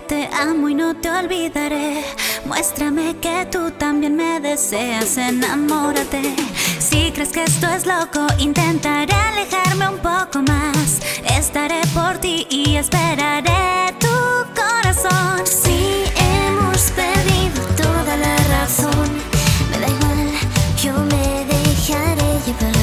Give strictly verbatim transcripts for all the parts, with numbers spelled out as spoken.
te amo y no te olvidaré. Muéstrame que tú también me deseas, enamórate. Si crees que esto es loco, intentaré alejarme un poco más. Estaré por ti y esperaré tu corazón. Si hemos perdido toda la razón, me da igual, yo me dejaré llevar.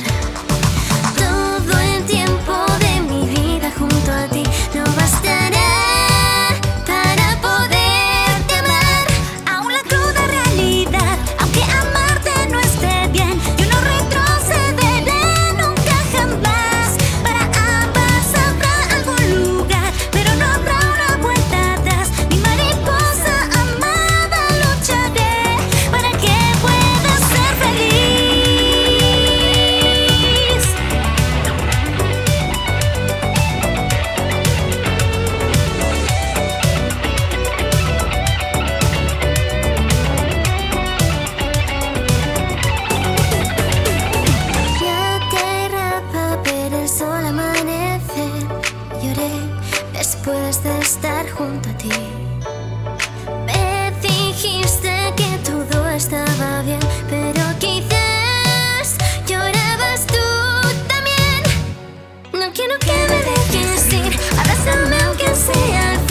Todo el tiempo de mi vida junto a ti no bastará para poderte amar. Aún la cruda realidad, aunque amarte no esté bien, yo no retrocederé nunca jamás. Para ambas habrá algún lugar, pero no habrá una vuelta atrás. Mi mariposa amada, lucharé para que puedas ser feliz. Ya tierra para ver el sol amanecer, lloré después de estar junto a ti. Me dijiste que todo estaba bien, pero quizás llorabas tú también. No quiero que me dejes ir, abrázame aunque sea al